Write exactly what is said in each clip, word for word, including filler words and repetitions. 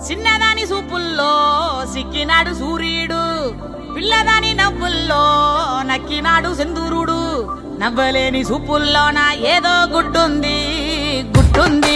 చిన్నదాని సూపుల్లో సిక్కినాడు సూర్యుడు, పిల్లదాని నవ్వుల్లో నక్కినాడు సింధూరుడు. నవ్వలేని సూపుల్లోన ఏదో గుడ్డుంది గుడ్డుంది,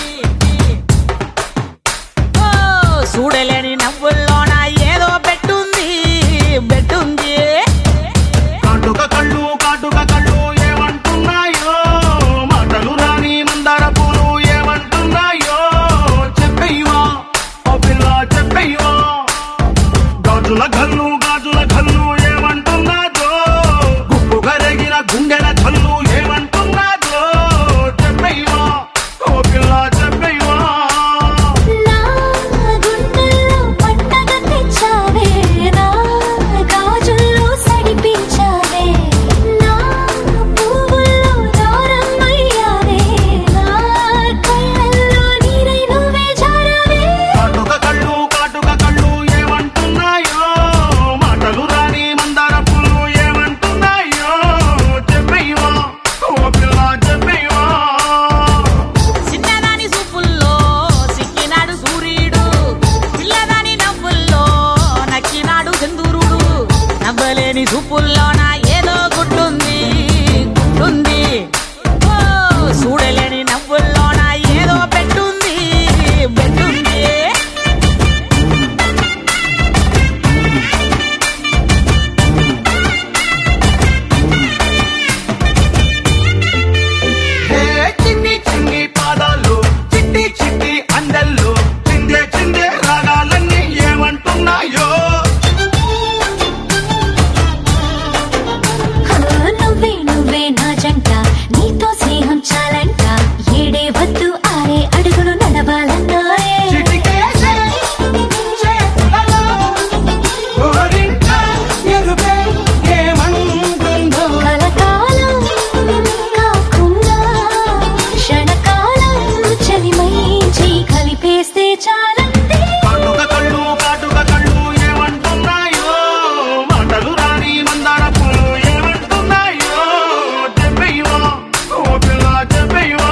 ఓ చూడలేని నవ్వుల్లోన ఏదో బెట్టుంది బెట్టుంది. కాటుక కళ్ళు కాటుక కళ్ళు ఏమంటున్నాయో, మాటలు రాని మందార పూలు ఏమంటున్నాయో. చెప్పయ్యవా ఓ పిల్ల చెప్పయ్యవా, గాజుల గల్లు గాజుల గల్లు ఏమంటున్నాదో, గుప్పు గరగిన గుండెల కళ్ళు ఏమంటున్నాదో. చెప్పయ్యవా ఓ పిల్ల చెప్పయ్యవా. నవ్వలేని సూపుల్లోన ఏదో గుడ్డుంది గుడ్డుంది, ఓ చూడలేని నవ్వుల్లోన ఏదో బెట్టుంది బెట్టుంది. చిన్ని చిన్ని పాదాలు చిట్టి చిట్టి అందెల్లు, చిందే చిందే రాగాలన్నీ ఏమంటున్నాయో. నీతో స్నేహం చాలంట, ఏడే వద్దు ఆరే అడుగులు నడవాలన్నాయే. కలకాలం కాకుండా క్షణకాలం చలిమైంచి కలిపేస్తే చాలంటే. కాటుక కళ్ళు కాటుక కళ్ళు ఏమంటున్నాయో, మాటలు రాని మందార పూలు ఏమంటున్నాయో. చెప్పయ్యవా ఓ పిల్ల చెప్పయ్యవా.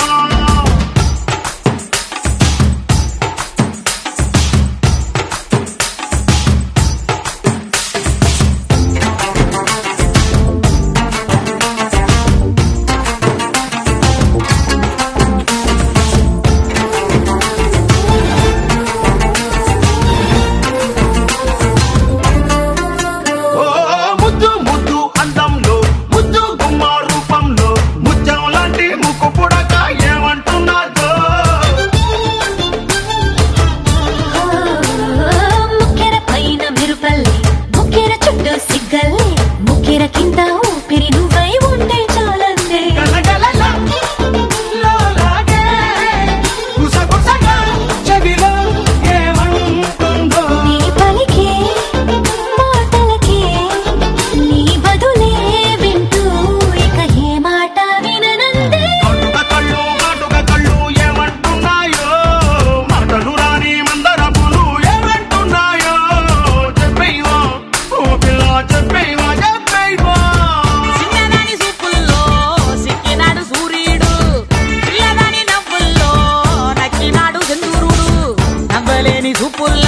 ఓ ముద్దు ముద్దు అందంలో ముద్దు గుమ్మ రూపంలో ముత్యం లాంటి ముక్కు పుడక ఏమంటున్నాదో. ముక్కెర పైన మెరుపల్లే, ముక్కెర చుట్టూ సిగ్గల్లే, ముక్కెర కింద ఊపిరి నువ్వై ఉంటే చాలందే. గలగలలా లోలాగే గుసగుసగా చెవిలో ఏమంటుందో. నీ పలికే మాటలకే నీ బదులే వింటూ ఇక ఏ మాట విననందే. కాటుక కళ్ళు కాటుక కళ్ళు ఏమంటున్నాయో, మాటలు రాని మందర పూలు ఏమంటున్నాయో. చెప్పయ్యవా ఓ పిల్ల చెప్పయ్యవా చెప్పయ్యవా. చిన్నదాని సూపుల్లో సిక్కినాడు సూర్యుడు, పిల్లదాని నవ్వుల్లో నక్కినాడు సింధూరుడు. నవ్వలేని సూపుల్లో